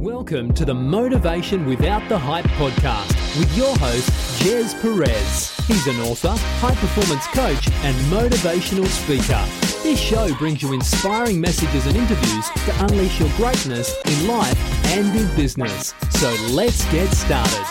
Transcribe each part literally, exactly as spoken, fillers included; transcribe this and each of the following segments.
Welcome to the Motivation Without the Hype podcast with your host, Jez Perez. He's an author, high-performance coach, and motivational speaker. This show brings you inspiring messages and interviews to unleash your greatness in life and in business. So let's get started.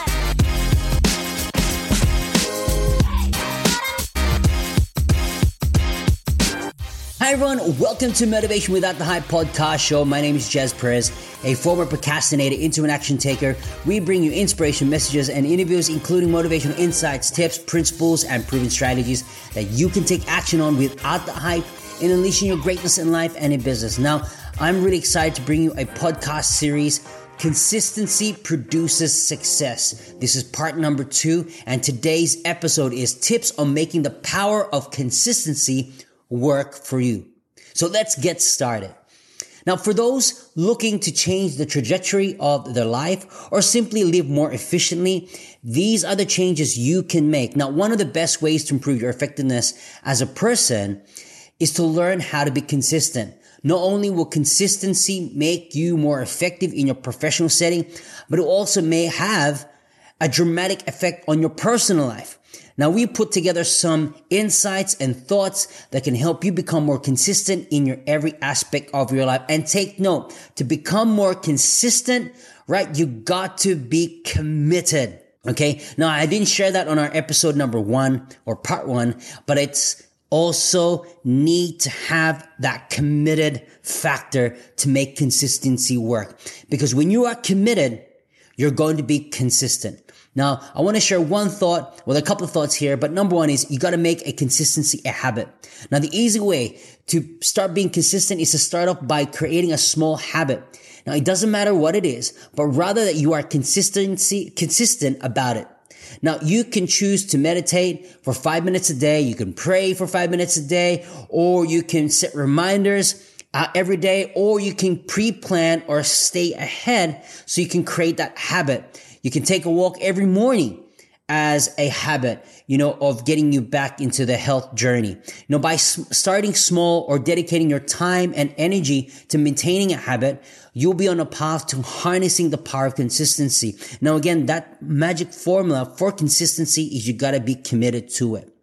Hi everyone, welcome to Motivation Without the Hype podcast show. My name is Jez Perez, a former procrastinator into an action taker. We bring you inspiration, messages, and interviews, including motivational insights, tips, principles, and proven strategies that you can take action on without the hype in unleashing your greatness in life and in business. Now, I'm really excited to bring you a podcast series, Consistency Produces Success. This is part number two, and today's episode is tips on making the power of consistency work for you. So let's get started. Now, for those looking to change the trajectory of their life or simply live more efficiently, these are the changes you can make. Now, one of the best ways to improve your effectiveness as a person is to learn how to be consistent. Not only will consistency make you more effective in your professional setting, but it also may have a dramatic effect on your personal life. Now, we put together some insights and thoughts that can help you become more consistent in your every aspect of your life. And take note, to become more consistent, right, you got to be committed. Okay. Now, I didn't share that on our episode number one or part one, but it's also need to have that committed factor to make consistency work. Because when you are committed, you're going to be consistent. Now, I want to share one thought, well, a couple of thoughts here, but number one is you got to make a consistency a habit. Now, the easy way to start being consistent is to start off by creating a small habit. Now, it doesn't matter what it is, but rather that you are consistency, consistent about it. Now, you can choose to meditate for five minutes a day. You can pray for five minutes a day, or you can set reminders Uh, every day, or you can pre-plan or stay ahead so you can create that habit. You can take a walk every morning as a habit, you know, of getting you back into the health journey. You know, by s- starting small or dedicating your time and energy to maintaining a habit, you'll be on a path to harnessing the power of consistency. Now, again, that magic formula for consistency is you gotta be committed to it.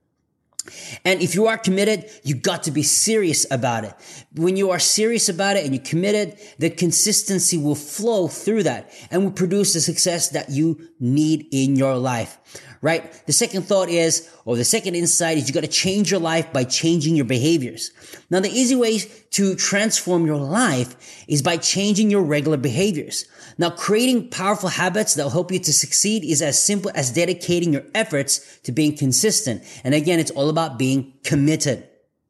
And if you are committed, you got to be serious about it. When you are serious about it and you're committed, the consistency will flow through that and will produce the success that you need in your life, right? The second thought is, or the second insight is you got to change your life by changing your behaviors. Now, the easy way to transform your life is by changing your regular behaviors. Now, creating powerful habits that will help you to succeed is as simple as dedicating your efforts to being consistent. And again, it's all about being committed.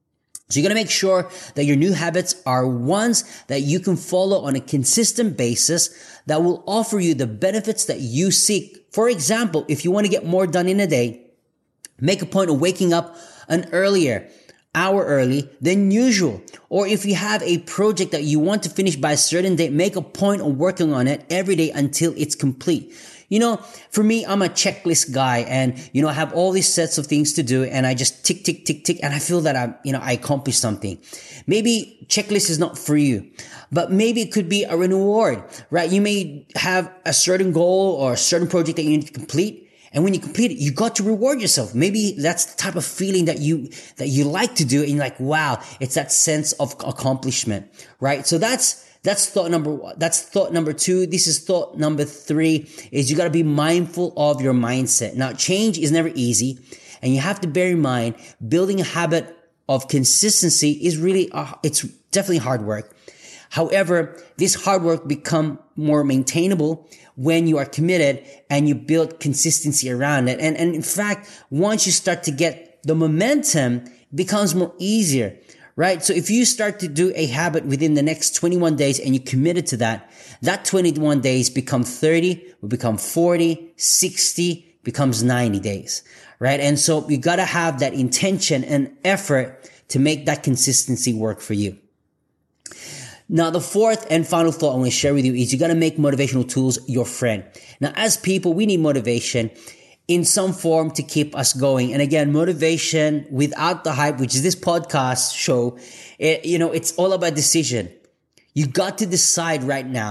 So you got to make sure that your new habits are ones that you can follow on a consistent basis that will offer you the benefits that you seek. For example, if you want to get more done in a day, make a point of waking up an earlier hour early than usual. Or if you have a project that you want to finish by a certain date, make a point of working on it every day until it's complete. You know, for me, I'm a checklist guy and, you know, I have all these sets of things to do and I just tick, tick, tick, tick. And I feel that I'm, you know, I accomplished something. Maybe checklist is not for you, but maybe it could be a reward, right? You may have a certain goal or a certain project that you need to complete. And when you complete it, you got to reward yourself. Maybe that's the type of feeling that you, that you like to do. And you're like, wow, it's that sense of accomplishment, right? So that's, that's thought number one. That's thought number two. This is thought number three is you got to be mindful of your mindset. Now, change is never easy. And you have to bear in mind, building a habit of consistency is really, uh, it's definitely hard work. However, this hard work become more maintainable when you are committed and you build consistency around it. And, and in fact, once you start to get the momentum, it becomes more easier, right? So if you start to do a habit within the next twenty-one days and you're committed to that, that twenty-one days become thirty, will become forty, sixty, becomes ninety days, right? And so you got to have that intention and effort to make that consistency work for you. Now, the fourth and final thought I want to share with you is you got to make motivational tools your friend. Now, as people, we need motivation in some form to keep us going. And again, motivation without the hype, which is this podcast show, it, you know, it's all about decision. You got to decide right now,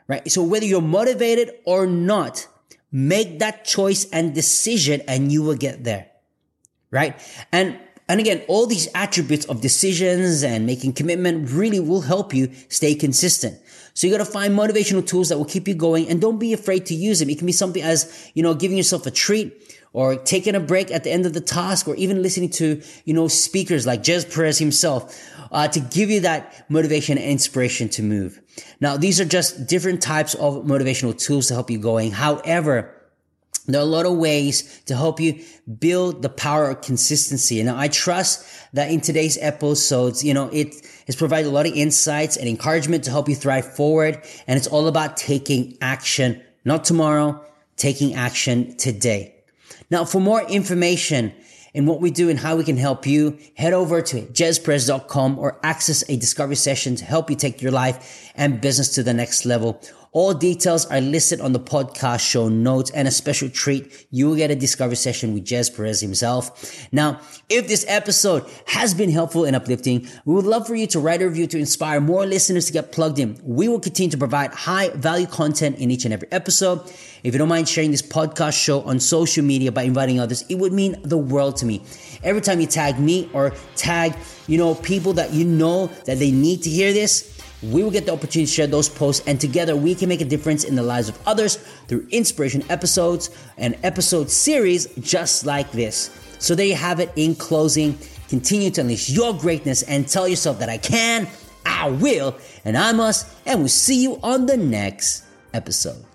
right? So whether you're motivated or not, make that choice and decision and you will get there, right? And And again, all these attributes of decisions and making commitment really will help you stay consistent. So you got to find motivational tools that will keep you going, and don't be afraid to use them. It can be something as, you know, giving yourself a treat, or taking a break at the end of the task, or even listening to, you know, speakers like Jez Perez himself, uh, to give you that motivation and inspiration to move. Now, these are just different types of motivational tools to help you going. However, there are a lot of ways to help you build the power of consistency. And I trust that in today's episodes, you know, it has provided a lot of insights and encouragement to help you thrive forward. And it's all about taking action, not tomorrow, taking action today. Now, for more information in what we do and how we can help you, head over to jez perez dot com or access a discovery session to help you take your life and business to the next level. All details are listed on the podcast show notes, and a special treat, you will get a discovery session with Jez Perez himself. Now, if this episode has been helpful and uplifting, we would love for you to write a review to inspire more listeners to get plugged in. We will continue to provide high value content in each and every episode. If you don't mind sharing this podcast show on social media by inviting others, it would mean the world to me. Every time you tag me or tag, you know, people that you know that they need to hear this, we will get the opportunity to share those posts, and together we can make a difference in the lives of others through inspiration episodes and episode series just like this. So there you have it. In closing, continue to unleash your greatness and tell yourself that I can, I will, and I must, and we'll see you on the next episode.